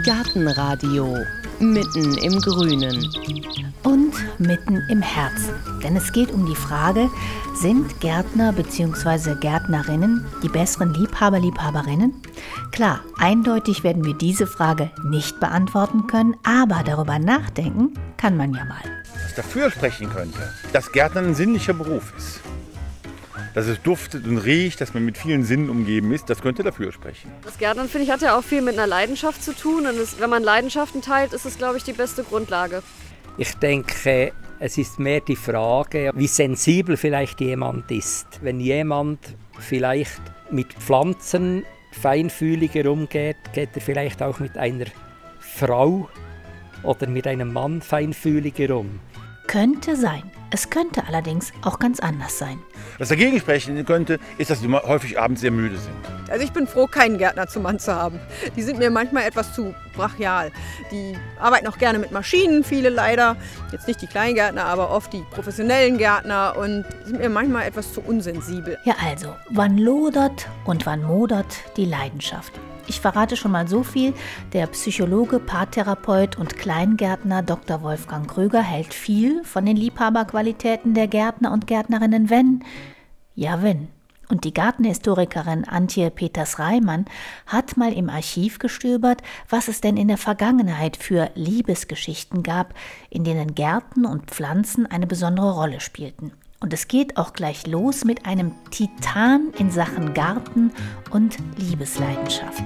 Gartenradio, mitten im Grünen. Und mitten im Herzen. Denn es geht um die Frage, sind Gärtner bzw. Gärtnerinnen die besseren Liebhaber, Liebhaberinnen? Klar, eindeutig werden wir diese Frage nicht beantworten können, aber darüber nachdenken kann man ja mal. Was dafür sprechen könnte, dass Gärtnern ein sinnlicher Beruf ist. Dass es duftet und riecht, dass man mit vielen Sinnen umgeben ist, das könnte dafür sprechen. Das Gärtnern, finde ich, hat ja auch viel mit einer Leidenschaft zu tun. Und wenn man Leidenschaften teilt, ist es, glaube ich, die beste Grundlage. Ich denke, es ist mehr die Frage, wie sensibel vielleicht jemand ist. Wenn jemand vielleicht mit Pflanzen feinfühliger umgeht, geht er vielleicht auch mit einer Frau oder mit einem Mann feinfühliger um. Könnte sein. Es könnte allerdings auch ganz anders sein. Was dagegen sprechen könnte, ist, dass die häufig abends sehr müde sind. Also ich bin froh, keinen Gärtner zum Mann zu haben. Die sind mir manchmal etwas zu brachial. Die arbeiten auch gerne mit Maschinen, viele leider. Jetzt nicht die Kleingärtner, aber oft die professionellen Gärtner und sind mir manchmal etwas zu unsensibel. Ja also, wann lodert und wann modert die Leidenschaft? Ich verrate schon mal so viel, der Psychologe, Paartherapeut und Kleingärtner Dr. Wolfgang Kröger hält viel von den Liebhaberqualitäten der Gärtner und Gärtnerinnen, wenn. Und die Gartenhistorikerin Antje Peters-Reimann hat mal im Archiv gestöbert, was es denn in der Vergangenheit für Liebesgeschichten gab, in denen Gärten und Pflanzen eine besondere Rolle spielten. Und es geht auch gleich los mit einem Titan in Sachen Garten und Liebesleidenschaft.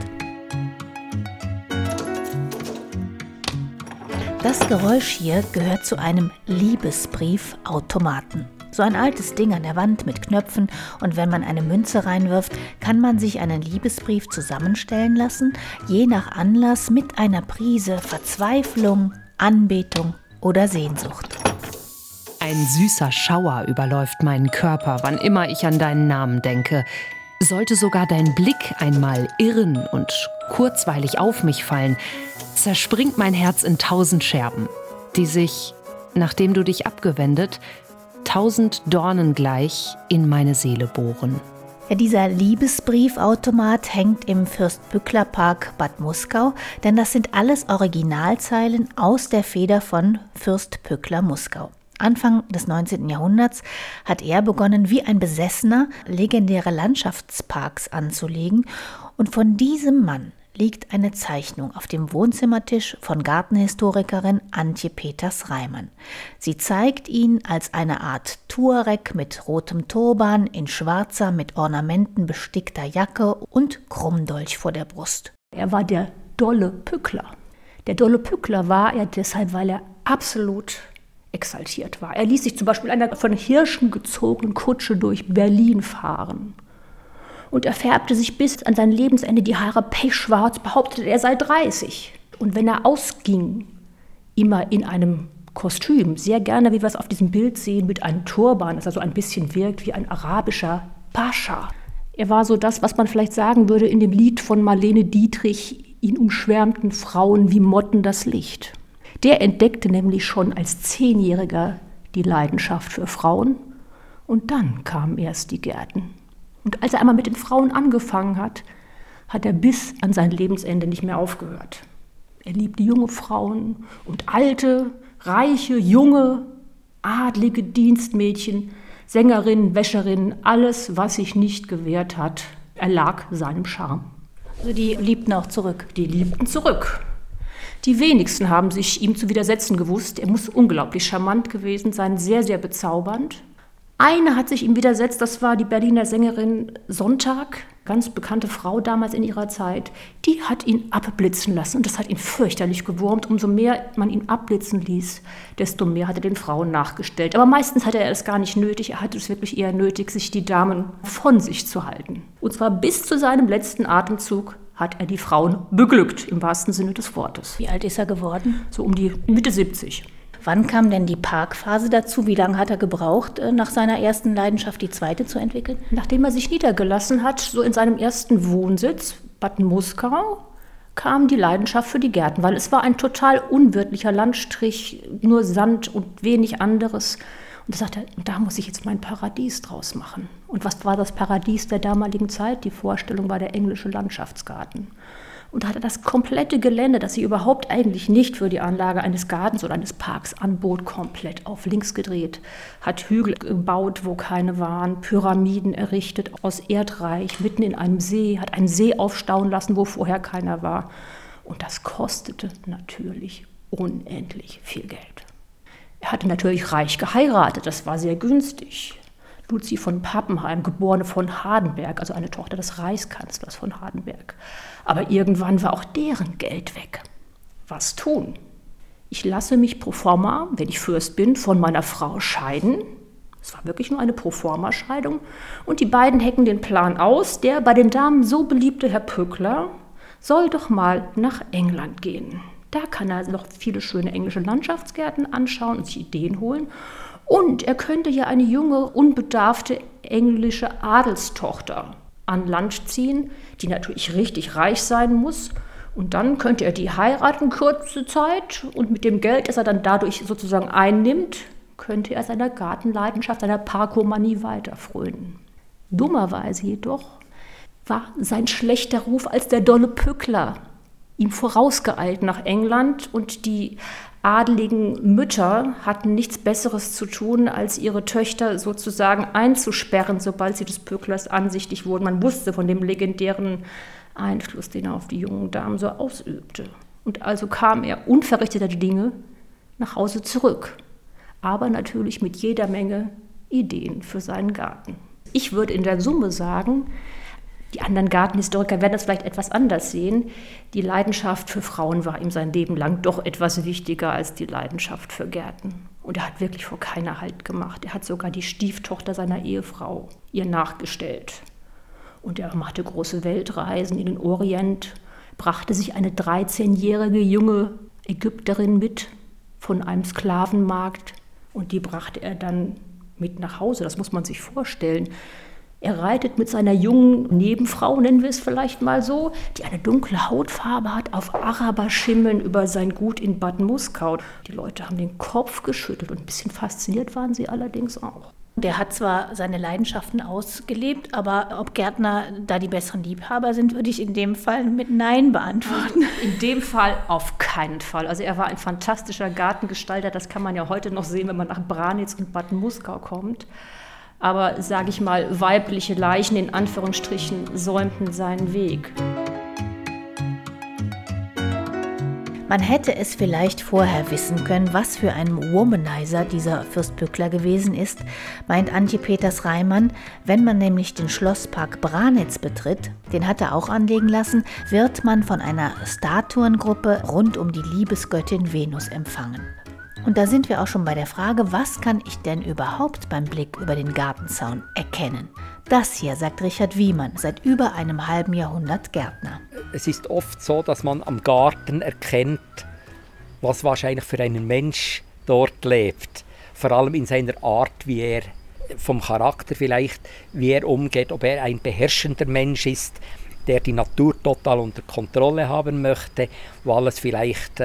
Das Geräusch hier gehört zu einem Liebesbriefautomaten. So ein altes Ding an der Wand mit Knöpfen, und wenn man eine Münze reinwirft, kann man sich einen Liebesbrief zusammenstellen lassen, je nach Anlass mit einer Prise Verzweiflung, Anbetung oder Sehnsucht. Ein süßer Schauer überläuft meinen Körper, wann immer ich an deinen Namen denke. Sollte sogar dein Blick einmal irren und kurzweilig auf mich fallen, zerspringt mein Herz in 1000 Scherben, die sich, nachdem du dich abgewendet, 1000 Dornen gleich in meine Seele bohren. Ja, dieser Liebesbriefautomat hängt im Fürst-Pückler-Park Bad Muskau, denn das sind alles Originalzeilen aus der Feder von Fürst Pückler-Muskau. Anfang des 19. Jahrhunderts hat er begonnen, wie ein Besessener legendäre Landschaftsparks anzulegen, und von diesem Mann liegt eine Zeichnung auf dem Wohnzimmertisch von Gartenhistorikerin Antje Peters-Reimann. Sie zeigt ihn als eine Art Tuareg mit rotem Turban, in schwarzer, mit Ornamenten bestickter Jacke und Krummdolch vor der Brust. Er war der dolle Pückler. Der dolle Pückler war er deshalb, weil er absolut exaltiert war. Er ließ sich zum Beispiel einer von Hirschen gezogenen Kutsche durch Berlin fahren. Und er färbte sich bis an sein Lebensende die Haare pechschwarz, behauptete, er sei 30. Und wenn er ausging, immer in einem Kostüm, sehr gerne, wie wir es auf diesem Bild sehen, mit einem Turban, das also ein bisschen wirkt wie ein arabischer Pascha. Er war so das, was man vielleicht sagen würde in dem Lied von Marlene Dietrich, ihn umschwärmten Frauen wie Motten das Licht. Der entdeckte nämlich schon als 10-Jähriger die Leidenschaft für Frauen, und dann kamen erst die Gärten. Und als er einmal mit den Frauen angefangen hat, hat er bis an sein Lebensende nicht mehr aufgehört. Er liebte junge Frauen und alte, reiche, junge, adlige Dienstmädchen, Sängerinnen, Wäscherinnen, alles, was sich nicht gewehrt hat, erlag seinem Charme. Also die liebten auch zurück. Die liebten zurück. Die wenigsten haben sich ihm zu widersetzen gewusst. Er muss unglaublich charmant gewesen sein, sehr, sehr bezaubernd. Eine hat sich ihm widersetzt, das war die Berliner Sängerin Sonntag, ganz bekannte Frau damals in ihrer Zeit. Die hat ihn abblitzen lassen, und das hat ihn fürchterlich gewurmt. Umso mehr man ihn abblitzen ließ, desto mehr hat er den Frauen nachgestellt. Aber meistens hatte er es gar nicht nötig, er hatte es wirklich eher nötig, sich die Damen von sich zu halten. Und zwar bis zu seinem letzten Atemzug hat er die Frauen beglückt, im wahrsten Sinne des Wortes. Wie alt ist er geworden? So um die Mitte 70. Wann kam denn die Parkphase dazu? Wie lange hat er gebraucht, nach seiner ersten Leidenschaft die zweite zu entwickeln? Nachdem er sich niedergelassen hat, so in seinem ersten Wohnsitz, Bad Muskau, kam die Leidenschaft für die Gärten, weil es war ein total unwirtlicher Landstrich, nur Sand und wenig anderes. Und da sagte er, da muss ich jetzt mein Paradies draus machen. Und was war das Paradies der damaligen Zeit? Die Vorstellung war der englische Landschaftsgarten. Und da hat er das komplette Gelände, das sie überhaupt eigentlich nicht für die Anlage eines Gartens oder eines Parks anbot, komplett auf links gedreht. Hat Hügel gebaut, wo keine waren, Pyramiden errichtet aus Erdreich, mitten in einem See, hat einen See aufstauen lassen, wo vorher keiner war. Und das kostete natürlich unendlich viel Geld. Er hatte natürlich reich geheiratet, das war sehr günstig. Luzi von Pappenheim, geborene von Hardenberg, also eine Tochter des Reichskanzlers von Hardenberg. Aber irgendwann war auch deren Geld weg. Was tun? Ich lasse mich pro forma, wenn ich Fürst bin, von meiner Frau scheiden. Es war wirklich nur eine Proforma-Scheidung. Und die beiden hecken den Plan aus, der bei den Damen so beliebte Herr Pückler soll doch mal nach England gehen. Da kann er noch viele schöne englische Landschaftsgärten anschauen und sich Ideen holen. Und er könnte ja eine junge, unbedarfte englische Adelstochter an Land ziehen, die natürlich richtig reich sein muss. Und dann könnte er die heiraten, kurze Zeit. Und mit dem Geld, das er dann dadurch sozusagen einnimmt, könnte er seiner Gartenleidenschaft, seiner Parkomanie weiterfrönen. Dummerweise jedoch war sein schlechter Ruf als der dolle Pückler ihm vorausgeeilt nach England, und die adeligen Mütter hatten nichts Besseres zu tun, als ihre Töchter sozusagen einzusperren, sobald sie des Pücklers ansichtig wurden. Man wusste von dem legendären Einfluss, den er auf die jungen Damen so ausübte. Und also kam er unverrichteter Dinge nach Hause zurück, aber natürlich mit jeder Menge Ideen für seinen Garten. Ich würde in der Summe sagen, die anderen Gartenhistoriker werden das vielleicht etwas anders sehen. Die Leidenschaft für Frauen war ihm sein Leben lang doch etwas wichtiger als die Leidenschaft für Gärten. Und er hat wirklich vor keiner Halt gemacht. Er hat sogar die Stieftochter seiner Ehefrau ihr nachgestellt. Und er machte große Weltreisen in den Orient, brachte sich eine 13-jährige junge Ägypterin mit von einem Sklavenmarkt. Und die brachte er dann mit nach Hause. Das muss man sich vorstellen. Er reitet mit seiner jungen Nebenfrau, nennen wir es vielleicht mal so, die eine dunkle Hautfarbe hat, auf Araberschimmeln über sein Gut in Bad Muskau. Die Leute haben den Kopf geschüttelt und ein bisschen fasziniert waren sie allerdings auch. Der hat zwar seine Leidenschaften ausgelebt, aber ob Gärtner da die besseren Liebhaber sind, würde ich in dem Fall mit Nein beantworten. In dem Fall auf keinen Fall. Also er war ein fantastischer Gartengestalter, das kann man ja heute noch sehen, wenn man nach Branitz und Bad Muskau kommt. Aber, sage ich mal, weibliche Leichen in Anführungsstrichen säumten seinen Weg. Man hätte es vielleicht vorher wissen können, was für ein Womanizer dieser Fürst Pückler gewesen ist, meint Antje Peters-Reimann. Wenn man nämlich den Schlosspark Branitz betritt, den hat er auch anlegen lassen, wird man von einer Statuengruppe rund um die Liebesgöttin Venus empfangen. Und da sind wir auch schon bei der Frage, was kann ich denn überhaupt beim Blick über den Gartenzaun erkennen? Das hier, sagt Richard Wiemann, seit über einem halben Jahrhundert Gärtner. Es ist oft so, dass man am Garten erkennt, was wahrscheinlich für einen Mensch dort lebt. Vor allem in seiner Art, wie er vom Charakter vielleicht, wie er umgeht, ob er ein beherrschender Mensch ist, der die Natur total unter Kontrolle haben möchte, wo alles vielleicht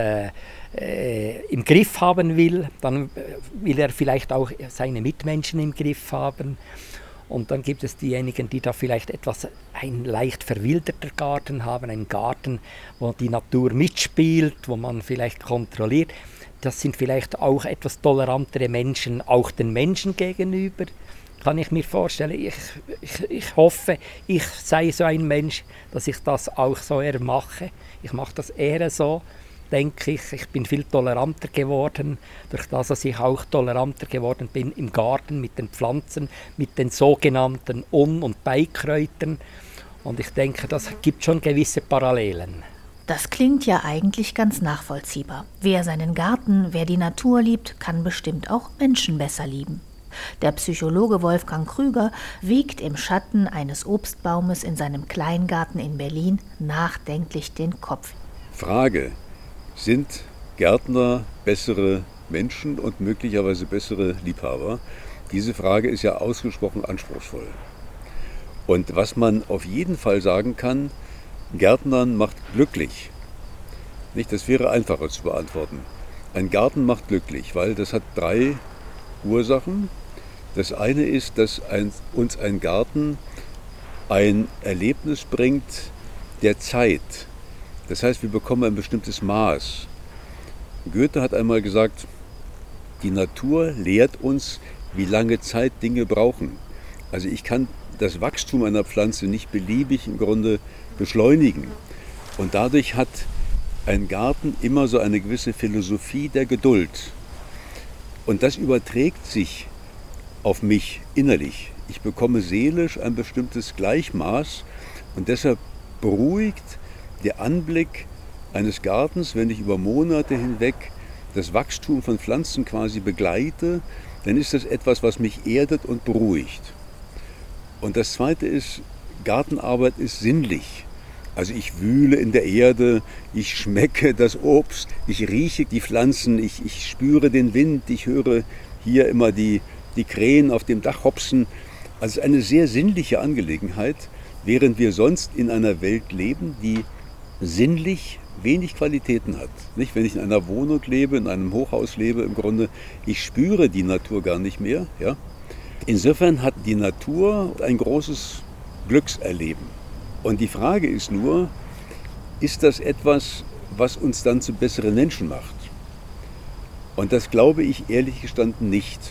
im Griff haben will, dann will er vielleicht auch seine Mitmenschen im Griff haben. Und dann gibt es diejenigen, die da vielleicht ein leicht verwilderter Garten haben, einen Garten, wo die Natur mitspielt, wo man vielleicht kontrolliert. Das sind vielleicht auch etwas tolerantere Menschen, auch den Menschen gegenüber, kann ich mir vorstellen. Ich hoffe, ich sei so ein Mensch, dass ich das auch so mache. Ich mache das eher so, denke ich. Ich bin viel toleranter geworden, durch das, dass ich auch toleranter geworden bin im Garten mit den Pflanzen, mit den sogenannten Un- und Beikräutern. Und ich denke, das gibt schon gewisse Parallelen. Das klingt ja eigentlich ganz nachvollziehbar. Wer seinen Garten, wer die Natur liebt, kann bestimmt auch Menschen besser lieben. Der Psychologe Wolfgang Krüger wiegt im Schatten eines Obstbaumes in seinem Kleingarten in Berlin nachdenklich den Kopf. Frage: Sind Gärtner bessere Menschen und möglicherweise bessere Liebhaber? Diese Frage ist ja ausgesprochen anspruchsvoll. Und was man auf jeden Fall sagen kann, Gärtnern macht glücklich. Nicht, das wäre einfacher zu beantworten. Ein Garten macht glücklich, weil das hat 3 Ursachen. Das eine ist, dass uns ein Garten ein Erlebnis bringt der Zeit, Das heißt, wir bekommen ein bestimmtes Maß. Goethe hat einmal gesagt, die Natur lehrt uns, wie lange Zeit Dinge brauchen. Also ich kann das Wachstum einer Pflanze nicht beliebig im Grunde beschleunigen. Und dadurch hat ein Garten immer so eine gewisse Philosophie der Geduld. Und das überträgt sich auf mich innerlich. Ich bekomme seelisch ein bestimmtes Gleichmaß und deshalb beruhigt der Anblick eines Gartens, wenn ich über Monate hinweg das Wachstum von Pflanzen quasi begleite, dann ist das etwas, was mich erdet und beruhigt. Und das Zweite ist, Gartenarbeit ist sinnlich. Also ich wühle in der Erde, ich schmecke das Obst, ich rieche die Pflanzen, ich spüre den Wind, ich höre hier immer die Krähen auf dem Dach hopsen. Also es ist eine sehr sinnliche Angelegenheit, während wir sonst in einer Welt leben, die sinnlich wenig Qualitäten hat. Nicht? Wenn ich in einer Wohnung lebe, in einem Hochhaus lebe, im Grunde, ich spüre die Natur gar nicht mehr. Ja? Insofern hat die Natur ein großes Glückserleben. Und die Frage ist nur, ist das etwas, was uns dann zu besseren Menschen macht? Und das glaube ich ehrlich gestanden nicht.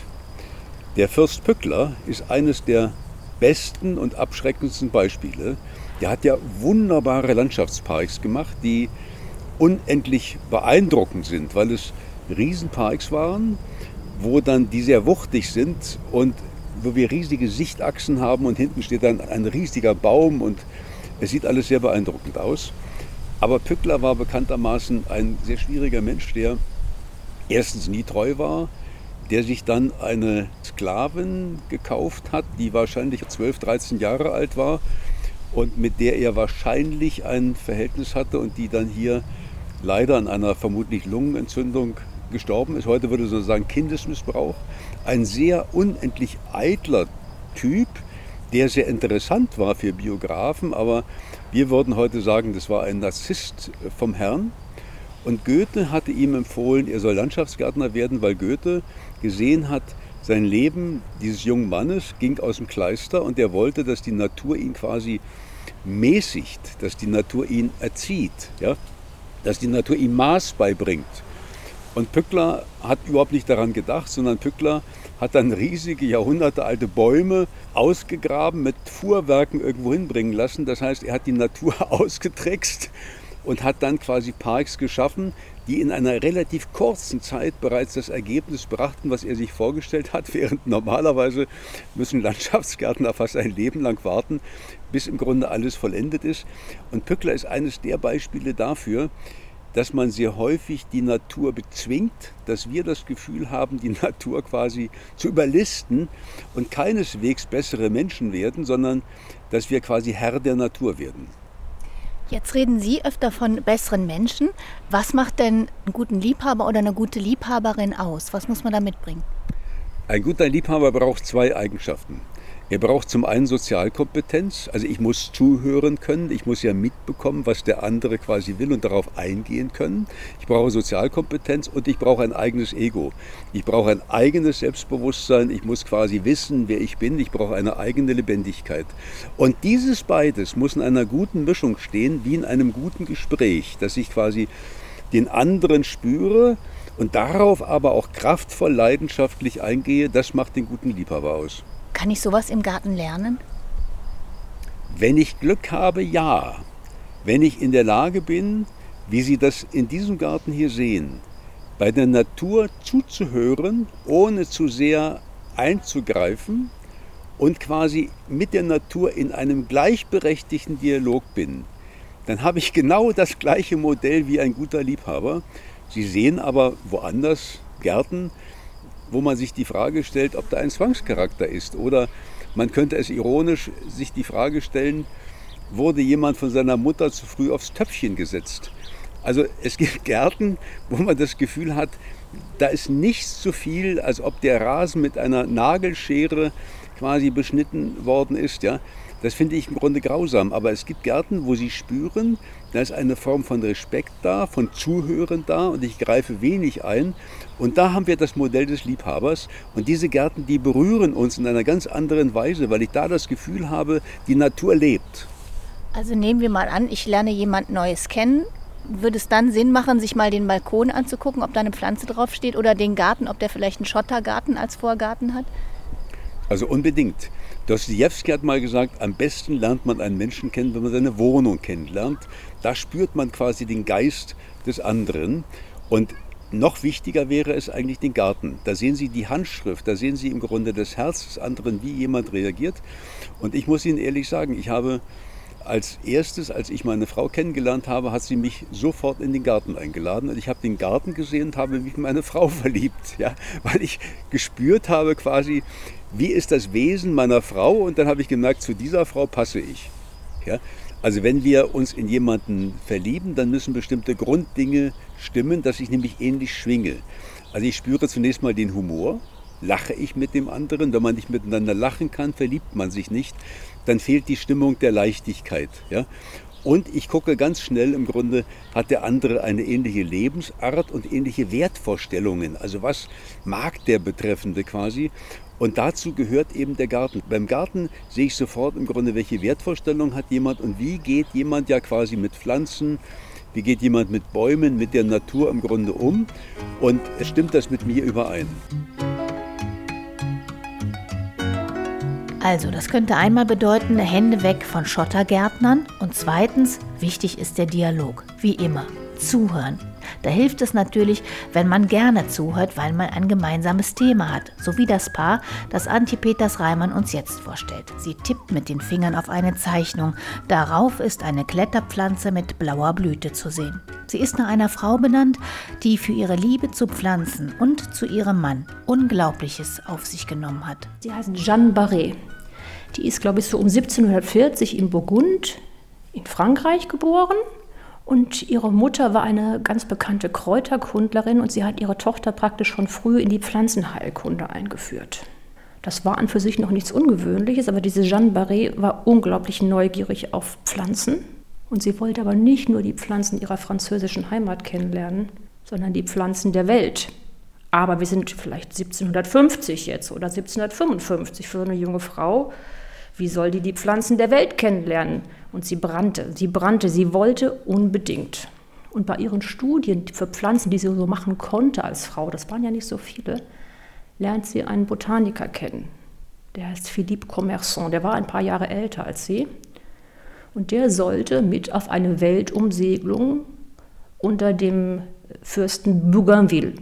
Der Fürst Pückler ist eines der besten und abschreckendsten Beispiele. Der hat ja wunderbare Landschaftsparks gemacht, die unendlich beeindruckend sind, weil es Riesenparks waren, wo dann die sehr wuchtig sind und wo wir riesige Sichtachsen haben und hinten steht dann ein riesiger Baum und es sieht alles sehr beeindruckend aus. Aber Pückler war bekanntermaßen ein sehr schwieriger Mensch, der erstens nie treu war, der sich dann eine Sklavin gekauft hat, die wahrscheinlich 12, 13 Jahre alt war und mit der er wahrscheinlich ein Verhältnis hatte und die dann hier leider an einer vermutlich Lungenentzündung gestorben ist. Heute würde man sagen Kindesmissbrauch. Ein sehr unendlich eitler Typ, der sehr interessant war für Biografen, aber wir würden heute sagen, das war ein Narzisst vom Herrn. Und Goethe hatte ihm empfohlen, er soll Landschaftsgärtner werden, weil Goethe gesehen hat, sein Leben dieses jungen Mannes ging aus dem Kleister und er wollte, dass die Natur ihn quasi mäßigt, dass die Natur ihn erzieht, ja? Dass die Natur ihm Maß beibringt. Und Pückler hat überhaupt nicht daran gedacht, sondern Pückler hat dann riesige, jahrhundertealte Bäume ausgegraben, mit Fuhrwerken irgendwo hinbringen lassen. Das heißt, er hat die Natur ausgetrickst und hat dann quasi Parks geschaffen, die in einer relativ kurzen Zeit bereits das Ergebnis brachten, was er sich vorgestellt hat, während normalerweise müssen Landschaftsgärtner fast ein Leben lang warten, bis im Grunde alles vollendet ist. Und Pückler ist eines der Beispiele dafür, dass man sehr häufig die Natur bezwingt, dass wir das Gefühl haben, die Natur quasi zu überlisten und keineswegs bessere Menschen werden, sondern dass wir quasi Herr der Natur werden. Jetzt reden Sie öfter von besseren Menschen. Was macht denn einen guten Liebhaber oder eine gute Liebhaberin aus? Was muss man da mitbringen? Ein guter Liebhaber braucht zwei Eigenschaften. Er braucht zum einen Sozialkompetenz, also ich muss zuhören können, ich muss ja mitbekommen, was der andere quasi will und darauf eingehen können. Ich brauche Sozialkompetenz und ich brauche ein eigenes Ego. Ich brauche ein eigenes Selbstbewusstsein, ich muss quasi wissen, wer ich bin, ich brauche eine eigene Lebendigkeit. Und dieses beides muss in einer guten Mischung stehen, wie in einem guten Gespräch, dass ich quasi den anderen spüre und darauf aber auch kraftvoll, leidenschaftlich eingehe, das macht den guten Liebhaber aus. Kann ich sowas im Garten lernen? Wenn ich Glück habe, ja. Wenn ich in der Lage bin, wie Sie das in diesem Garten hier sehen, bei der Natur zuzuhören, ohne zu sehr einzugreifen und quasi mit der Natur in einem gleichberechtigten Dialog bin, dann habe ich genau das gleiche Modell wie ein guter Liebhaber. Sie sehen aber woanders Gärten, wo man sich die Frage stellt, ob da ein Zwangscharakter ist. Oder man könnte es ironisch sich die Frage stellen, wurde jemand von seiner Mutter zu früh aufs Töpfchen gesetzt? Also es gibt Gärten, wo man das Gefühl hat, da ist nichts so viel, als ob der Rasen mit einer Nagelschere quasi beschnitten worden ist. Ja? Das finde ich im Grunde grausam. Aber es gibt Gärten, wo Sie spüren, da ist eine Form von Respekt da, von Zuhören da und ich greife wenig ein. Und da haben wir das Modell des Liebhabers. Und diese Gärten, die berühren uns in einer ganz anderen Weise, weil ich da das Gefühl habe, die Natur lebt. Also nehmen wir mal an, ich lerne jemand Neues kennen würde es dann Sinn machen, sich mal den Balkon anzugucken, ob da eine Pflanze draufsteht oder den Garten, ob der vielleicht einen Schottergarten als Vorgarten hat? Also unbedingt. Dostojewski hat mal gesagt, am besten lernt man einen Menschen kennen, wenn man seine Wohnung kennenlernt. Da spürt man quasi den Geist des anderen. Und noch wichtiger wäre es eigentlich den Garten. Da sehen Sie die Handschrift, da sehen Sie im Grunde das Herz des anderen, wie jemand reagiert. Und ich muss Ihnen ehrlich sagen, ich habe als erstes, als ich meine Frau kennengelernt habe, hat sie mich sofort in den Garten eingeladen. Und ich habe den Garten gesehen und habe mich in meine Frau verliebt, ja, weil ich gespürt habe quasi, wie ist das Wesen meiner Frau? Und dann habe ich gemerkt, zu dieser Frau passe ich. Ja? Also wenn wir uns in jemanden verlieben, dann müssen bestimmte Grunddinge stimmen, dass ich nämlich ähnlich schwinge. Also ich spüre zunächst mal den Humor. Lache ich mit dem anderen? Wenn man nicht miteinander lachen kann, verliebt man sich nicht. Dann fehlt die Stimmung der Leichtigkeit. Ja? Und ich gucke ganz schnell im Grunde, hat der andere eine ähnliche Lebensart und ähnliche Wertvorstellungen. Also was mag der Betreffende quasi? Und dazu gehört eben der Garten. Beim Garten sehe ich sofort im Grunde, welche Wertvorstellung hat jemand und wie geht jemand ja quasi mit Pflanzen, wie geht jemand mit Bäumen, mit der Natur im Grunde um und stimmt das mit mir überein? Also, das könnte einmal bedeuten, Hände weg von Schottergärtnern und zweitens, wichtig ist der Dialog, wie immer, zuhören. Da hilft es natürlich, wenn man gerne zuhört, weil man ein gemeinsames Thema hat, so wie das Paar, das Antje Peters-Reimann uns jetzt vorstellt. Sie tippt mit den Fingern auf eine Zeichnung. Darauf ist eine Kletterpflanze mit blauer Blüte zu sehen. Sie ist nach einer Frau benannt, die für ihre Liebe zu Pflanzen und zu ihrem Mann Unglaubliches auf sich genommen hat. Sie heißt Jeanne Barré. Die ist, glaube ich, so um 1740 in Burgund in Frankreich geboren. Und ihre Mutter war eine ganz bekannte Kräuterkundlerin und sie hat ihre Tochter praktisch schon früh in die Pflanzenheilkunde eingeführt. Das war an für sich noch nichts Ungewöhnliches, aber diese Jeanne Barré war unglaublich neugierig auf Pflanzen. Und sie wollte aber nicht nur die Pflanzen ihrer französischen Heimat kennenlernen, sondern die Pflanzen der Welt. Aber wir sind vielleicht 1750 jetzt oder 1755 für so eine junge Frau. Wie soll die Pflanzen der Welt kennenlernen? Und sie brannte, sie wollte unbedingt. Und bei ihren Studien für Pflanzen, die sie so machen konnte als Frau, das waren ja nicht so viele, lernt sie einen Botaniker kennen. Der heißt Philippe Commerson, der war ein paar Jahre älter als sie. Und der sollte mit auf eine Weltumsegelung unter dem Fürsten Bougainville.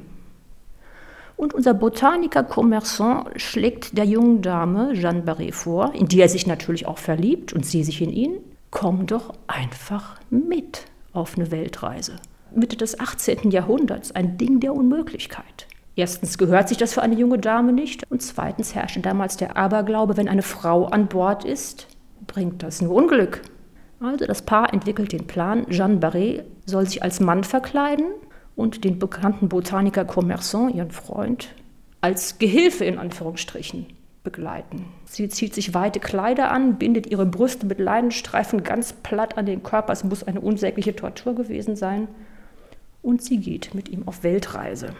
Und unser Botaniker Commerson schlägt der jungen Dame Jeanne Barré vor, in die er sich natürlich auch verliebt und sie sich in ihn. Komm doch einfach mit auf eine Weltreise. Mitte des 18. Jahrhunderts, ein Ding der Unmöglichkeit. Erstens gehört sich das für eine junge Dame nicht und zweitens herrschte damals der Aberglaube, wenn eine Frau an Bord ist, bringt das nur Unglück. Also das Paar entwickelt den Plan, Jeanne Barré soll sich als Mann verkleiden und den bekannten Botaniker Commerson, ihren Freund, als Gehilfe in Anführungsstrichen begleiten. Sie zieht sich weite Kleider an, bindet ihre Brüste mit Leinenstreifen ganz platt an den Körper. Es muss eine unsägliche Tortur gewesen sein. Und sie geht mit ihm auf Weltreise.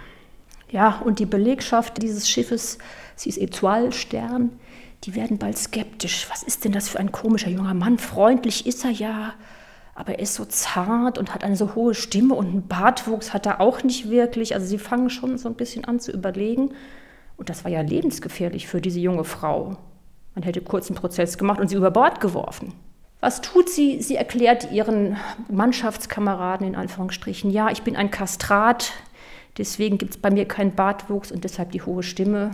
Ja, und die Belegschaft dieses Schiffes, sie ist Étoile, Stern, die werden bald skeptisch. Was ist denn das für ein komischer junger Mann? Freundlich ist er ja, aber er ist so zart und hat eine so hohe Stimme und einen Bartwuchs hat er auch nicht wirklich. Also sie fangen schon so ein bisschen an zu überlegen. Und das war ja lebensgefährlich für diese junge Frau. Man hätte kurz einen Prozess gemacht und sie über Bord geworfen. Was tut sie? Sie erklärt ihren Mannschaftskameraden in Anführungsstrichen, ja, ich bin ein Kastrat, deswegen gibt es bei mir keinen Bartwuchs und deshalb die hohe Stimme.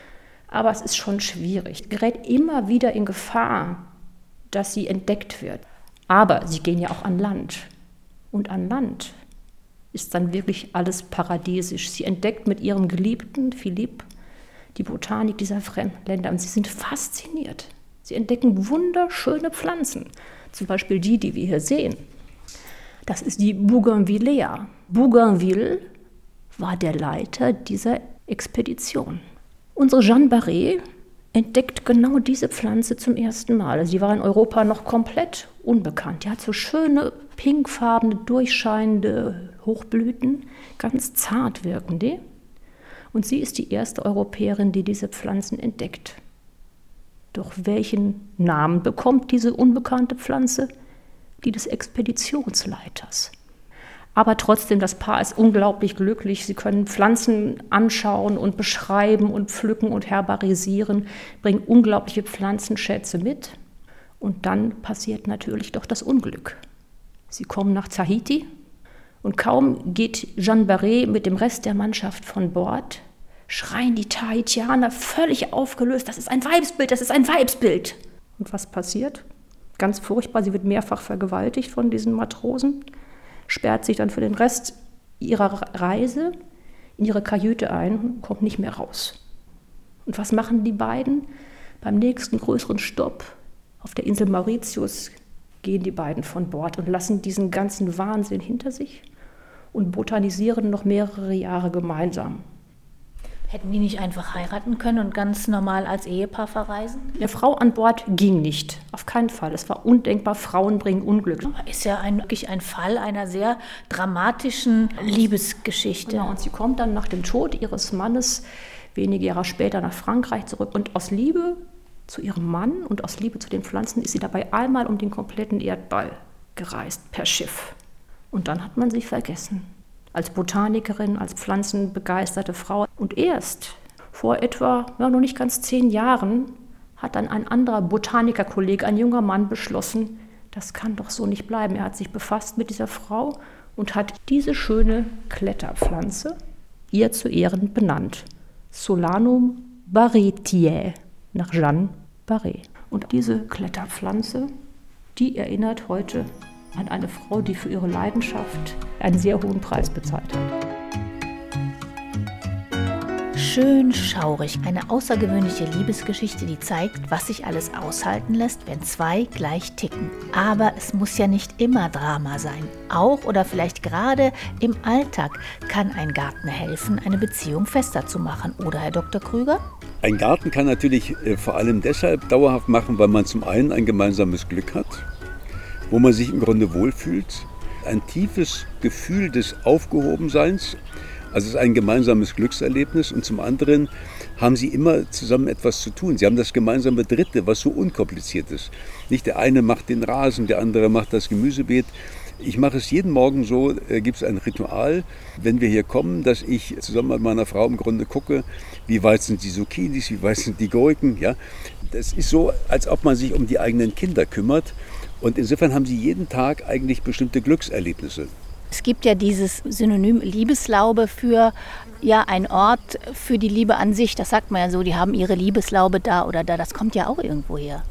Aber es ist schon schwierig. Sie gerät immer wieder in Gefahr, dass sie entdeckt wird. Aber sie gehen ja auch an Land. Und an Land ist dann wirklich alles paradiesisch. Sie entdeckt mit ihrem Geliebten Philippe die Botanik dieser fremden Länder und sie sind fasziniert. Sie entdecken wunderschöne Pflanzen, zum Beispiel die wir hier sehen. Das ist die Bougainvillea. Bougainville war der Leiter dieser Expedition. Unsere Jeanne Barré entdeckt genau diese Pflanze zum ersten Mal. Sie war in Europa noch komplett unbekannt. Die hat so schöne, pinkfarbene, durchscheinende Hochblüten, ganz zart wirken die. Und sie ist die erste Europäerin, die diese Pflanzen entdeckt. Doch welchen Namen bekommt diese unbekannte Pflanze? Die des Expeditionsleiters. Aber trotzdem, das Paar ist unglaublich glücklich. Sie können Pflanzen anschauen und beschreiben und pflücken und herbarisieren, bringen unglaubliche Pflanzenschätze mit. Und dann passiert natürlich doch das Unglück. Sie kommen nach Tahiti und kaum geht Jeanne Barré mit dem Rest der Mannschaft von Bord, schreien die Tahitianer völlig aufgelöst, das ist ein Weibsbild, das ist ein Weibsbild. Und was passiert? Ganz furchtbar, sie wird mehrfach vergewaltigt von diesen Matrosen, sperrt sich dann für den Rest ihrer Reise in ihre Kajüte ein und kommt nicht mehr raus. Und was machen die beiden? Beim nächsten größeren Stopp auf der Insel Mauritius gehen die beiden von Bord und lassen diesen ganzen Wahnsinn hinter sich und botanisieren noch mehrere Jahre gemeinsam. Hätten die nicht einfach heiraten können und ganz normal als Ehepaar verreisen? Eine Frau an Bord ging nicht, auf keinen Fall. Es war undenkbar, Frauen bringen Unglück. Ist ja wirklich ein Fall einer sehr dramatischen Liebesgeschichte. Genau, und sie kommt dann nach dem Tod ihres Mannes wenige Jahre später nach Frankreich zurück. Und aus Liebe zu ihrem Mann und aus Liebe zu den Pflanzen ist sie dabei einmal um den kompletten Erdball gereist, per Schiff. Und dann hat man sie vergessen. Als Botanikerin, als pflanzenbegeisterte Frau. Und erst vor etwa, noch nicht ganz 10 Jahren, hat dann ein anderer Botanikerkollege, ein junger Mann, beschlossen, das kann doch so nicht bleiben. Er hat sich befasst mit dieser Frau und hat diese schöne Kletterpflanze ihr zu Ehren benannt. Solanum barretiae, nach Jeanne Barré. Und diese Kletterpflanze, die erinnert heute an eine Frau, die für ihre Leidenschaft einen sehr hohen Preis bezahlt hat. Schön schaurig, eine außergewöhnliche Liebesgeschichte, die zeigt, was sich alles aushalten lässt, wenn zwei gleich ticken. Aber es muss ja nicht immer Drama sein. Auch oder vielleicht gerade im Alltag kann ein Garten helfen, eine Beziehung fester zu machen. Oder, Herr Dr. Krüger? Ein Garten kann natürlich vor allem deshalb dauerhaft machen, weil man zum einen ein gemeinsames Glück hat, wo man sich im Grunde wohlfühlt, ein tiefes Gefühl des Aufgehobenseins, also es ist ein gemeinsames Glückserlebnis und zum anderen haben sie immer zusammen etwas zu tun. Sie haben das gemeinsame Dritte, was so unkompliziert ist. Nicht der eine macht den Rasen, der andere macht das Gemüsebeet. Ich mache es jeden Morgen so, gibt es ein Ritual, wenn wir hier kommen, dass ich zusammen mit meiner Frau im Grunde gucke, wie weit sind die Zucchinis, wie weit sind die Gurken. Ja? Das ist so, als ob man sich um die eigenen Kinder kümmert. Und insofern haben sie jeden Tag eigentlich bestimmte Glückserlebnisse. Es gibt ja dieses Synonym Liebeslaube für ein Ort für die Liebe an sich. Das sagt man ja so, die haben ihre Liebeslaube da oder da. Das kommt ja auch irgendwo her.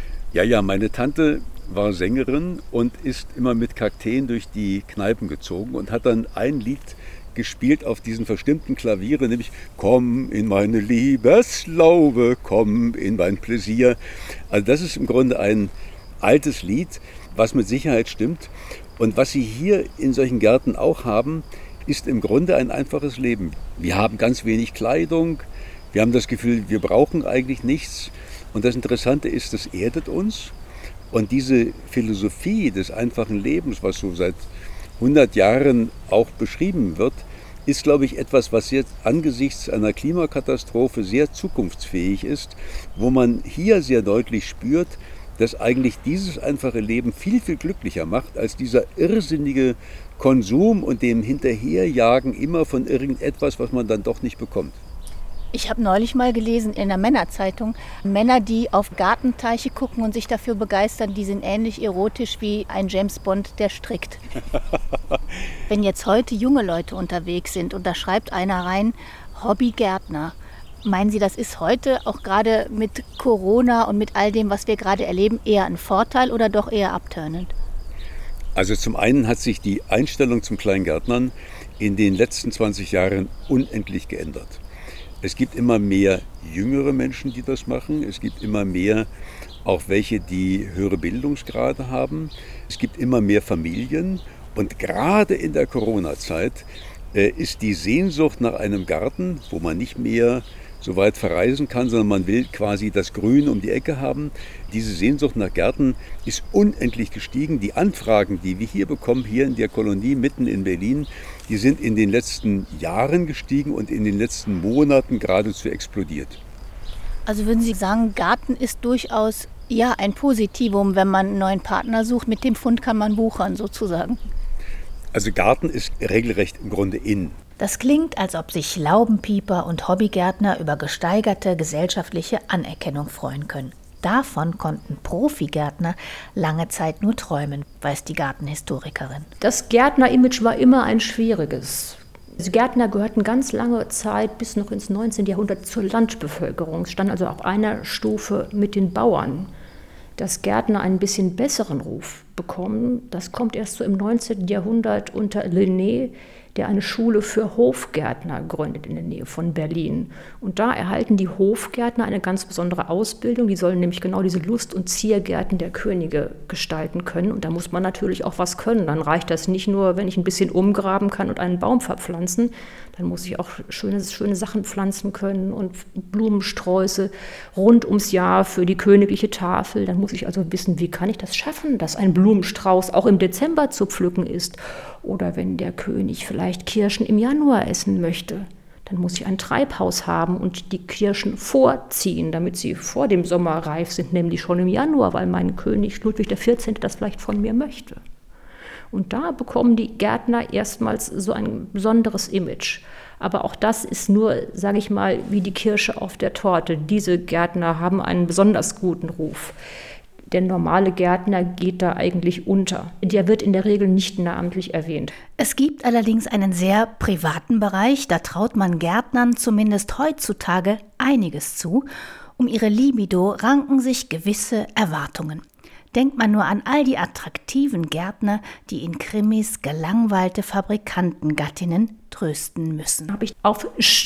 Ja, meine Tante war Sängerin und ist immer mit Kakteen durch die Kneipen gezogen und hat dann ein Lied gespielt auf diesen verstimmten Klavieren, nämlich Komm in meine Liebeslaube, komm in mein Pläsier. Also das ist im Grunde ein altes Lied, was mit Sicherheit stimmt. Und was Sie hier in solchen Gärten auch haben, ist im Grunde ein einfaches Leben. Wir haben ganz wenig Kleidung, wir haben das Gefühl, wir brauchen eigentlich nichts. Und das Interessante ist, das erdet uns. Und diese Philosophie des einfachen Lebens, was so seit 100 Jahren auch beschrieben wird, ist, glaube ich, etwas, was jetzt angesichts einer Klimakatastrophe sehr zukunftsfähig ist, wo man hier sehr deutlich spürt, dass eigentlich dieses einfache Leben viel, viel glücklicher macht als dieser irrsinnige Konsum und dem Hinterherjagen immer von irgendetwas, was man dann doch nicht bekommt. Ich habe neulich mal gelesen in der Männerzeitung, Männer, die auf Gartenteiche gucken und sich dafür begeistern, die sind ähnlich erotisch wie ein James Bond, der strickt. Wenn jetzt heute junge Leute unterwegs sind und da schreibt einer rein, Hobbygärtner, meinen Sie, das ist heute auch gerade mit Corona und mit all dem, was wir gerade erleben, eher ein Vorteil oder doch eher abturnend? Also zum einen hat sich die Einstellung zum Kleingärtnern in den letzten 20 Jahren unendlich geändert. Es gibt immer mehr jüngere Menschen, die das machen. Es gibt immer mehr auch welche, die höhere Bildungsgrade haben. Es gibt immer mehr Familien. Und gerade in der Corona-Zeit ist die Sehnsucht nach einem Garten, wo man nicht mehr so weit verreisen kann, sondern man will quasi das Grün um die Ecke haben. Diese Sehnsucht nach Gärten ist unendlich gestiegen. Die Anfragen, die wir hier bekommen, hier in der Kolonie mitten in Berlin, die sind in den letzten Jahren gestiegen und in den letzten Monaten geradezu explodiert. Also würden Sie sagen, Garten ist durchaus ein Positivum, wenn man einen neuen Partner sucht. Mit dem Fund kann man wuchern sozusagen. Also Garten ist regelrecht im Grunde in. Das klingt, als ob sich Laubenpieper und Hobbygärtner über gesteigerte gesellschaftliche Anerkennung freuen können. Davon konnten Profigärtner lange Zeit nur träumen, weiß die Gartenhistorikerin. Das Gärtner-Image war immer ein schwieriges. Die Gärtner gehörten ganz lange Zeit bis noch ins 19. Jahrhundert zur Landbevölkerung, standen also auf einer Stufe mit den Bauern. Dass Gärtner einen bisschen besseren Ruf bekommen, das kommt erst so im 19. Jahrhundert unter Linné, der eine Schule für Hofgärtner gründet in der Nähe von Berlin. Und da erhalten die Hofgärtner eine ganz besondere Ausbildung. Die sollen nämlich genau diese Lust- und Ziergärten der Könige gestalten können. Und da muss man natürlich auch was können. Dann reicht das nicht nur, wenn ich ein bisschen umgraben kann und einen Baum verpflanzen. Dann muss ich auch schöne Sachen pflanzen können und Blumensträuße rund ums Jahr für die königliche Tafel. Dann muss ich also wissen, wie kann ich das schaffen, dass ein Blumenstrauß auch im Dezember zu pflücken ist. Oder wenn der König vielleicht Kirschen im Januar essen möchte, dann muss ich ein Treibhaus haben und die Kirschen vorziehen, damit sie vor dem Sommer reif sind, nämlich schon im Januar, weil mein König Ludwig XIV. Das vielleicht von mir möchte. Und da bekommen die Gärtner erstmals so ein besonderes Image. Aber auch das ist nur, sage ich mal, wie die Kirsche auf der Torte. Diese Gärtner haben einen besonders guten Ruf. Der normale Gärtner geht da eigentlich unter. Der wird in der Regel nicht namentlich erwähnt. Es gibt allerdings einen sehr privaten Bereich, da traut man Gärtnern zumindest heutzutage einiges zu. Um ihre Libido ranken sich gewisse Erwartungen. Denkt man nur an all die attraktiven Gärtner, die in Krimis gelangweilte Fabrikantengattinnen trösten müssen. Habe ich auf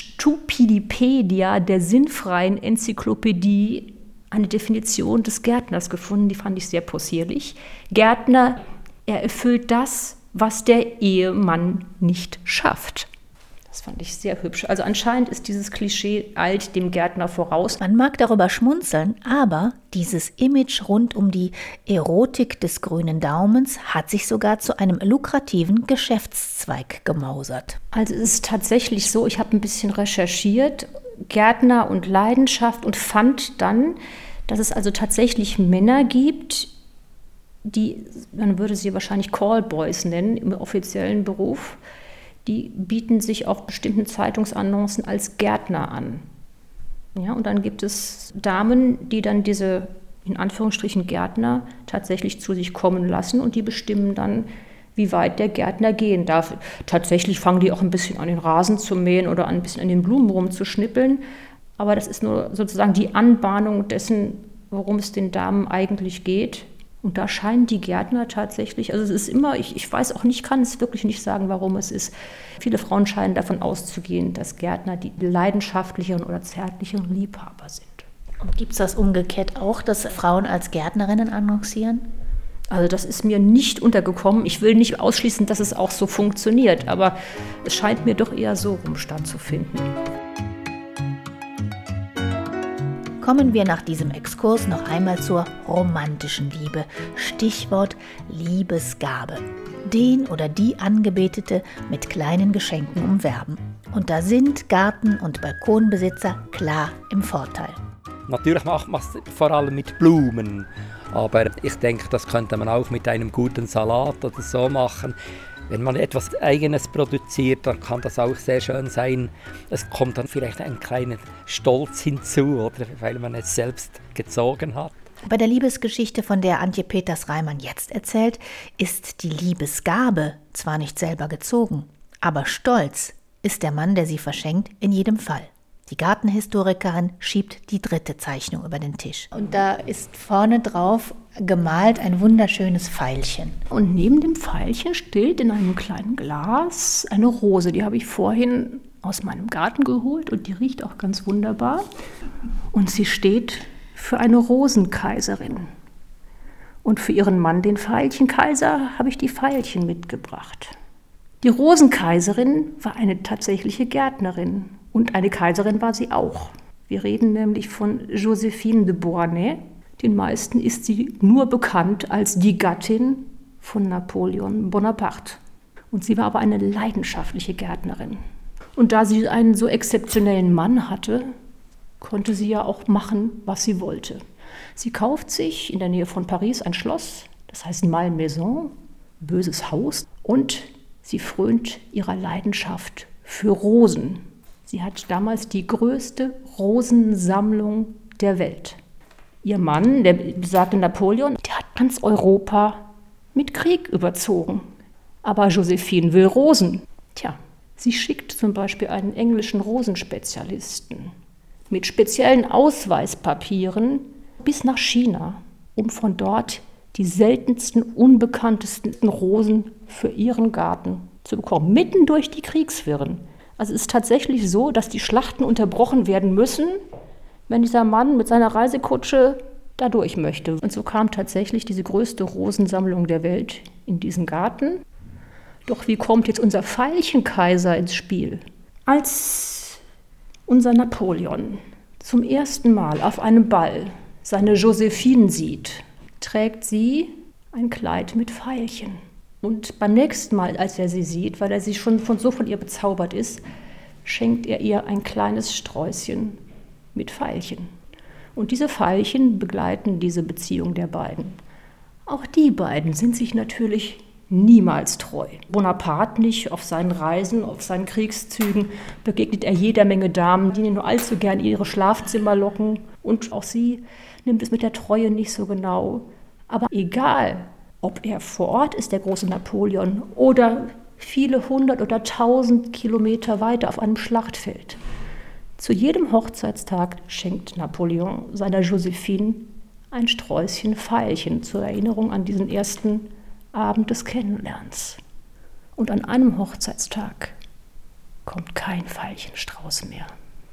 Stupidipedia, der sinnfreien Enzyklopädie, eine Definition des Gärtners gefunden, die fand ich sehr possierlich. Gärtner, er erfüllt das, was der Ehemann nicht schafft. Das fand ich sehr hübsch. Also anscheinend ist dieses Klischee alt dem Gärtner voraus. Man mag darüber schmunzeln, aber dieses Image rund um die Erotik des grünen Daumens hat sich sogar zu einem lukrativen Geschäftszweig gemausert. Also es ist tatsächlich so, ich habe ein bisschen recherchiert, Gärtner und Leidenschaft, und fand dann, dass es also tatsächlich Männer gibt, die, man würde sie wahrscheinlich Callboys nennen im offiziellen Beruf, die bieten sich auf bestimmten Zeitungsannoncen als Gärtner an. Ja, und dann gibt es Damen, die dann diese, in Anführungsstrichen, Gärtner tatsächlich zu sich kommen lassen, und die bestimmen dann, wie weit der Gärtner gehen darf. Tatsächlich fangen die auch ein bisschen an, den Rasen zu mähen oder ein bisschen an den Blumen rumzuschnippeln. Aber das ist nur sozusagen die Anbahnung dessen, worum es den Damen eigentlich geht. Und da scheinen die Gärtner tatsächlich, also es ist immer, ich weiß auch nicht, kann es wirklich nicht sagen, warum es ist. Viele Frauen scheinen davon auszugehen, dass Gärtner die leidenschaftlicheren oder zärtlicheren Liebhaber sind. Und gibt es das umgekehrt auch, dass Frauen als Gärtnerinnen annoncieren? Also das ist mir nicht untergekommen. Ich will nicht ausschließen, dass es auch so funktioniert, aber es scheint mir doch eher so rum stattzufinden. Kommen wir nach diesem Exkurs noch einmal zur romantischen Liebe. Stichwort Liebesgabe. Den oder die Angebetete mit kleinen Geschenken umwerben. Und da sind Garten- und Balkonbesitzer klar im Vorteil. Natürlich macht man es vor allem mit Blumen, aber ich denke, das könnte man auch mit einem guten Salat oder so machen. Wenn man etwas Eigenes produziert, dann kann das auch sehr schön sein. Es kommt dann vielleicht ein kleiner Stolz hinzu, oder, weil man es selbst gezogen hat. Bei der Liebesgeschichte, von der Antje Peters-Reimann jetzt erzählt, ist die Liebesgabe zwar nicht selber gezogen, aber stolz ist der Mann, der sie verschenkt, in jedem Fall. Die Gartenhistorikerin schiebt die dritte Zeichnung über den Tisch. Und da ist vorne drauf gemalt ein wunderschönes Veilchen. Und neben dem Veilchen steht in einem kleinen Glas eine Rose. Die habe ich vorhin aus meinem Garten geholt und die riecht auch ganz wunderbar. Und sie steht für eine Rosenkaiserin. Und für ihren Mann, den Veilchenkaiser, habe ich die Veilchen mitgebracht. Die Rosenkaiserin war eine tatsächliche Gärtnerin. Und eine Kaiserin war sie auch. Wir reden nämlich von Joséphine de Beauharnais. Den meisten ist sie nur bekannt als die Gattin von Napoleon Bonaparte. Und sie war aber eine leidenschaftliche Gärtnerin. Und da sie einen so exzeptionellen Mann hatte, konnte sie ja auch machen, was sie wollte. Sie kauft sich in der Nähe von Paris ein Schloss, das heißt Malmaison, böses Haus. Und Sie frönt ihrer Leidenschaft für Rosen. Sie hat damals die größte Rosensammlung der Welt. Ihr Mann, der besagte Napoleon, der hat ganz Europa mit Krieg überzogen. Aber Josephine will Rosen. Tja, sie schickt zum Beispiel einen englischen Rosenspezialisten mit speziellen Ausweispapieren bis nach China, um von dort die seltensten, unbekanntesten Rosen für ihren Garten zu bekommen, mitten durch die Kriegswirren. Also es ist tatsächlich so, dass die Schlachten unterbrochen werden müssen, wenn dieser Mann mit seiner Reisekutsche da durch möchte. Und so kam tatsächlich diese größte Rosensammlung der Welt in diesen Garten. Doch wie kommt jetzt unser Veilchenkaiser ins Spiel? Als unser Napoleon zum ersten Mal auf einem Ball seine Josephine sieht, trägt sie ein Kleid mit Veilchen. Und beim nächsten Mal, als er sie sieht, weil er sie schon von ihr bezaubert ist, schenkt er ihr ein kleines Sträußchen mit Veilchen. Und diese Veilchen begleiten diese Beziehung der beiden. Auch die beiden sind sich natürlich niemals treu. Bonaparte nicht, auf seinen Reisen, auf seinen Kriegszügen begegnet er jeder Menge Damen, die ihn nur allzu gern in ihre Schlafzimmer locken. Und auch sie nimmt es mit der Treue nicht so genau. Aber egal, ob er vor Ort ist, der große Napoleon, oder viele 100 oder 1000 Kilometer weiter auf einem Schlachtfeld. Zu jedem Hochzeitstag schenkt Napoleon seiner Josephine ein Sträußchen Veilchen zur Erinnerung an diesen ersten Abend des Kennenlernens. Und an einem Hochzeitstag kommt kein Veilchenstrauß mehr.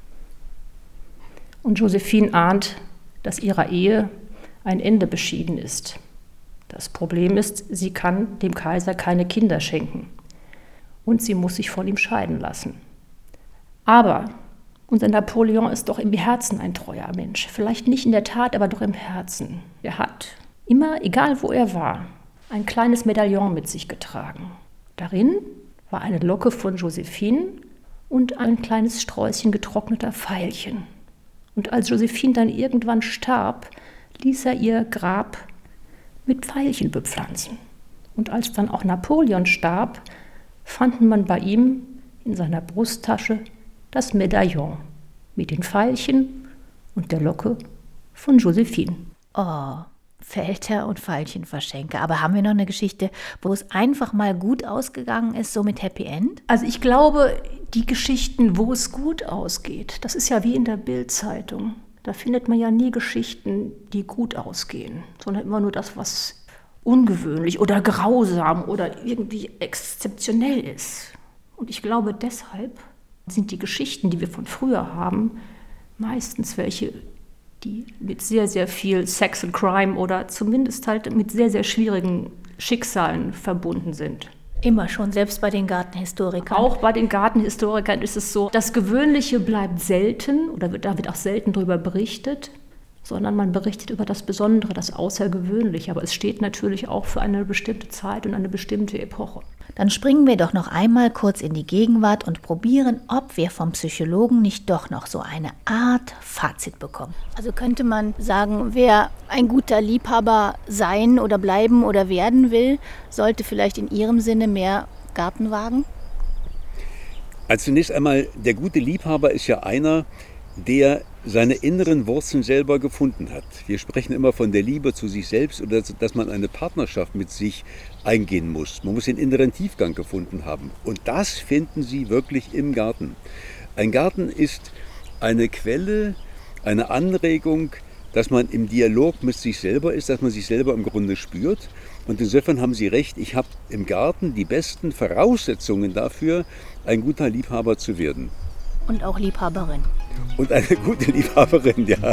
Und Josephine ahnt, dass ihrer Ehe ein Ende beschieden ist. Das Problem ist, sie kann dem Kaiser keine Kinder schenken und sie muss sich von ihm scheiden lassen. Aber unser Napoleon ist doch im Herzen ein treuer Mensch. Vielleicht nicht in der Tat, aber doch im Herzen. Er hat immer, egal wo er war, ein kleines Medaillon mit sich getragen. Darin war eine Locke von Josephine und ein kleines Sträußchen getrockneter Veilchen. Und als Josephine dann irgendwann starb, ließ er ihr Grab mit Veilchen bepflanzen. Und als dann auch Napoleon starb, fand man bei ihm in seiner Brusttasche das Medaillon mit den Veilchen und der Locke von Josephine. Oh, Felter und Veilchenverschenker. Aber haben wir noch eine Geschichte, wo es einfach mal gut ausgegangen ist, so mit Happy End? Also ich glaube, die Geschichten, wo es gut ausgeht, das ist ja wie in der Bild-Zeitung. Da findet man ja nie Geschichten, die gut ausgehen, sondern immer nur das, was ungewöhnlich oder grausam oder irgendwie exzeptionell ist. Und ich glaube, deshalb sind die Geschichten, die wir von früher haben, meistens welche, die mit sehr, sehr viel Sex and Crime oder zumindest halt mit sehr, sehr schwierigen Schicksalen verbunden sind. Immer schon, selbst bei den Gartenhistorikern. Auch bei den Gartenhistorikern ist es so, das Gewöhnliche bleibt selten oder da wird auch selten darüber berichtet, sondern man berichtet über das Besondere, das Außergewöhnliche. Aber es steht natürlich auch für eine bestimmte Zeit und eine bestimmte Epoche. Dann springen wir doch noch einmal kurz in die Gegenwart und probieren, ob wir vom Psychologen nicht doch noch so eine Art Fazit bekommen. Also könnte man sagen, wer ein guter Liebhaber sein oder bleiben oder werden will, sollte vielleicht in Ihrem Sinne mehr Garten wagen? Also zunächst einmal, der gute Liebhaber ist ja einer, der seine inneren Wurzeln selber gefunden hat. Wir sprechen immer von der Liebe zu sich selbst oder dass man eine Partnerschaft mit sich eingehen muss. Man muss den inneren Tiefgang gefunden haben. Und das finden Sie wirklich im Garten. Ein Garten ist eine Quelle, eine Anregung, dass man im Dialog mit sich selber ist, dass man sich selber im Grunde spürt. Und insofern haben Sie recht, ich habe im Garten die besten Voraussetzungen dafür, ein guter Liebhaber zu werden. Und auch Liebhaberin. Und eine gute Liebhaberin, ja.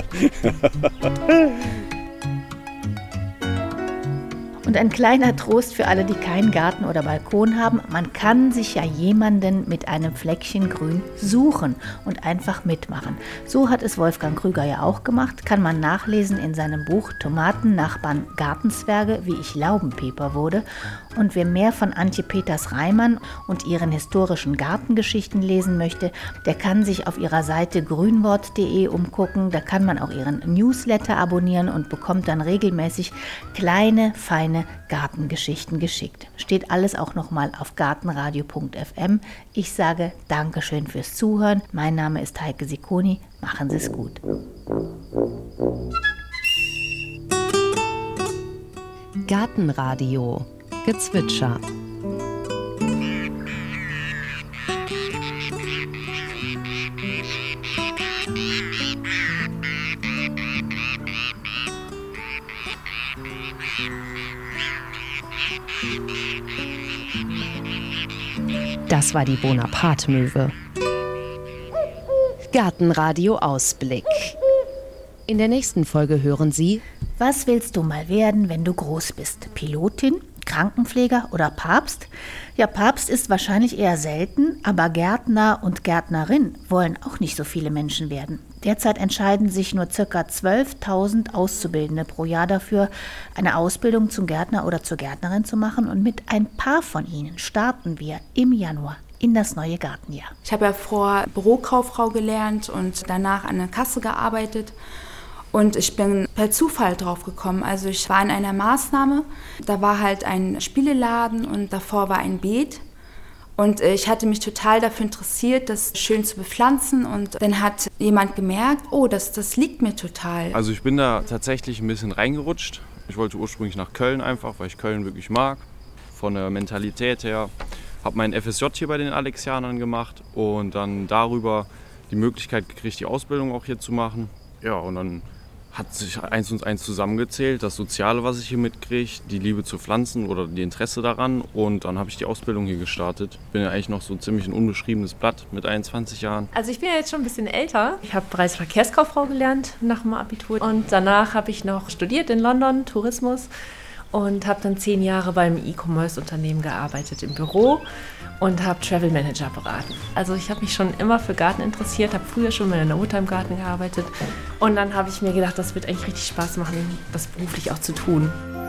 Und ein kleiner Trost für alle, die keinen Garten oder Balkon haben: Man kann sich ja jemanden mit einem Fleckchen Grün suchen und einfach mitmachen. So hat es Wolfgang Krüger ja auch gemacht, kann man nachlesen in seinem Buch Tomatennachbarn Gartenzwerge, wie ich Laubenpieper wurde. Und wer mehr von Antje Peters-Reimann und ihren historischen Gartengeschichten lesen möchte, der kann sich auf ihrer Seite grünwort.de umgucken. Da kann man auch ihren Newsletter abonnieren und bekommt dann regelmäßig kleine, feine Gartengeschichten geschickt. Steht alles auch nochmal auf gartenradio.fm. Ich sage Dankeschön fürs Zuhören. Mein Name ist Heike Sicconi. Machen Sie es gut. Gartenradio Gezwitscher. Das war die Bonaparte-Möwe. Gartenradio Ausblick. In der nächsten Folge hören Sie: Was willst du mal werden, wenn du groß bist? Pilotin, Krankenpfleger oder Papst? Ja, Papst ist wahrscheinlich eher selten, aber Gärtner und Gärtnerin wollen auch nicht so viele Menschen werden. Derzeit entscheiden sich nur ca. 12.000 Auszubildende pro Jahr dafür, eine Ausbildung zum Gärtner oder zur Gärtnerin zu machen. Und mit ein paar von ihnen starten wir im Januar in das neue Gartenjahr. Ich habe ja vorher Bürokauffrau gelernt und danach an der Kasse gearbeitet. Und ich bin per Zufall drauf gekommen. Also ich war in einer Maßnahme, da war halt ein Spieleladen und davor war ein Beet. Und ich hatte mich total dafür interessiert, das schön zu bepflanzen. Und dann hat jemand gemerkt, oh, das liegt mir total. Also ich bin da tatsächlich ein bisschen reingerutscht. Ich wollte ursprünglich nach Köln einfach, weil ich Köln wirklich mag. Von der Mentalität her. Habe meinen FSJ hier bei den Alexianern gemacht und dann darüber die Möglichkeit gekriegt, die Ausbildung auch hier zu machen. Ja, und dann hat sich 1 und 1 zusammengezählt, das Soziale, was ich hier mitkriege, die Liebe zu Pflanzen oder die Interesse daran. Und dann habe ich die Ausbildung hier gestartet. Bin ja eigentlich noch so ziemlich ein unbeschriebenes Blatt mit 21 Jahren. Also ich bin ja jetzt schon ein bisschen älter. Ich habe bereits Verkehrskauffrau gelernt nach dem Abitur. Und danach habe ich noch studiert in London, Tourismus. Und habe dann 10 Jahre beim E-Commerce-Unternehmen gearbeitet im Büro und habe Travel Manager beraten. Also ich habe mich schon immer für Garten interessiert, habe früher schon mit meiner Mutter im Garten gearbeitet. Und dann habe ich mir gedacht, das wird eigentlich richtig Spaß machen, das beruflich auch zu tun.